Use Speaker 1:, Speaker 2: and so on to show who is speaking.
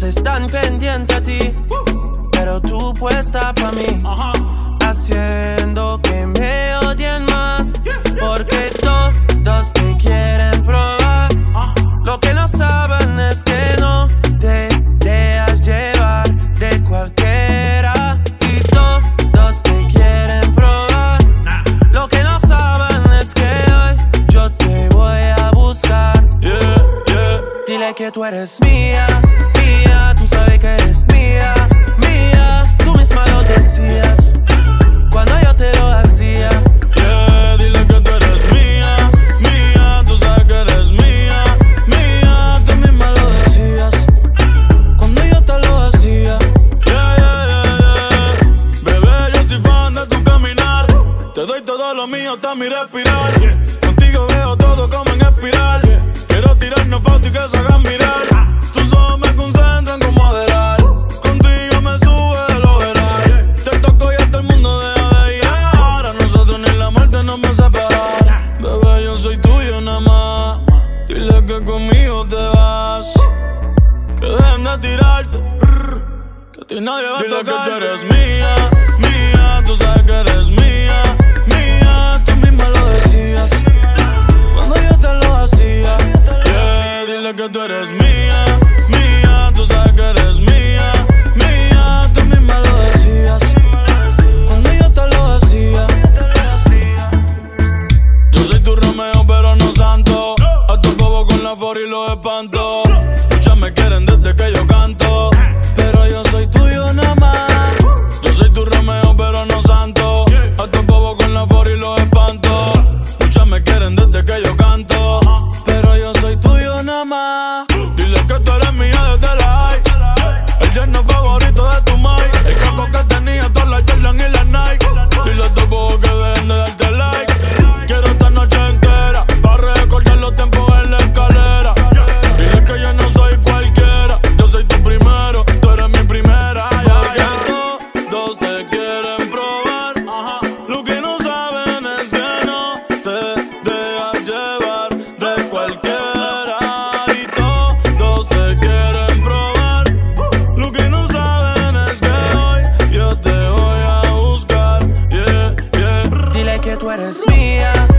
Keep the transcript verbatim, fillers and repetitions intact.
Speaker 1: están pendientes a ti, pero tú puesta pa' mí, haciendo que me odien más, porque todos te quieren probar. Lo que no saben es que no te dejas llevar de cualquiera, y todos te quieren probar. Lo que no saben es que hoy yo te voy a buscar.
Speaker 2: Yeah, yeah.
Speaker 1: Dile que tú eres mía, mía, tú sabes que eres mía, mía. Tú misma lo decías cuando yo te lo hacía.
Speaker 2: Yeah, dile que tú eres mía, mía, tú sabes que eres mía, mía. Tú misma lo decías cuando yo te lo hacía. Yeah, yeah, yeah, yeah. Bebé, yo soy fan de tu caminar. Te doy todo lo mío hasta mi respirar. Contigo veo todo como en espiral. Quiero tirarnos fotos y que se hagan mirar. Tus ojos me concentran como adelar. Contigo me sube el overall. Te toco y hasta el mundo deja de guiar. A nosotros ni la muerte nos va a separar. Bebé, yo soy tuyo nada más. Dile que conmigo te vas. Que dejen de tirarte. Que a ti nadie va a tocar. Dile que tú eres mía, mía. Tú sabes que eres mía, mía. Tú misma lo decías cuando yo te lo hacía. Yeah, dile que tú eres mía, mía. Tú sabes que eres mía, mía. Tú misma lo decías cuando yo te lo hacía. Yo soy tu Romeo pero no santo. A tu bobo con la for y los espanto. Muchas me quieren desde que yo canto, pero yo soy tuyo nada más. Yo soy tu Romeo pero no santo. A tu bobo con la for y los espanto. Muchas me quieren desde que yo canto, pero yo soy tuyo nada más. Dile que tú eres mía desde la high. El yerno favorito de tu mai. El caco que tenía todas las Jordan y las Nike. Dile a tu bobo que dejen de darte like. Quiero esta noche entera pa' recordar los tiempos en la escalera. Dile que yo no soy cualquiera. Yo soy tu primero, tú eres mi primera. Ya, ya. Todos te quieren probar. Lo que no saben es que no te dejas llevar de cualquiera. Y todos te quieren probar. Lo que no saben es que hoy yo te voy a buscar. Yeah, yeah.
Speaker 1: Dile que tú eres mía,